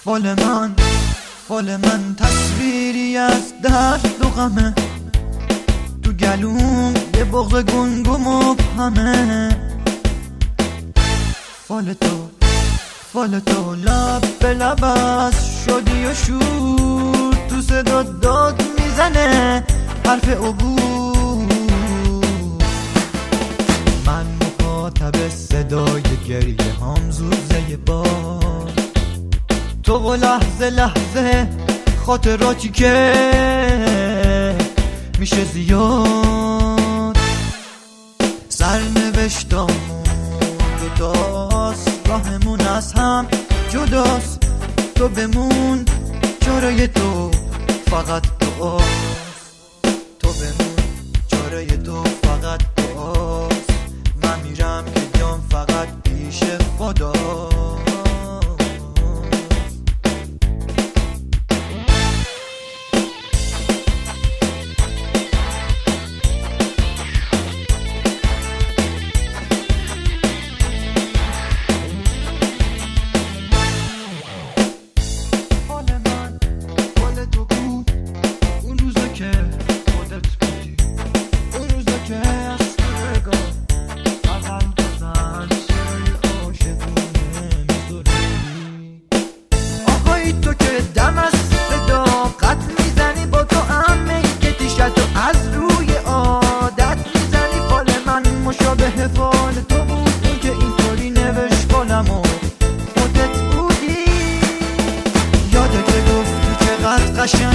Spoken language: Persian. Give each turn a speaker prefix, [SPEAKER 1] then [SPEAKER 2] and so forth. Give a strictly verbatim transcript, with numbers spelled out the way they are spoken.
[SPEAKER 1] فال من فال من تصویری از درد و غمه، تو گلوم یه بغض گنگ و مبهمه. فال تو فال تو لب به لب است شدی و شور، تو صدا داد میزنه حرف عبور. من مخاطب صدای گریه هم زوزه بار، تو و لحظه لحظه خاطراتی که میشه زیاد. سرنوشتامون دوتاست، راهمون از هم جداست. تو بمون چاره تو فقط دعاست، تو بمون چاره تو فقط دعاست. من میرم که جام فقط پیش خدا. فال تو بود اون که اینطوری نوشت بالم و خودت بودی. یادت گفتی چقدر قشنگ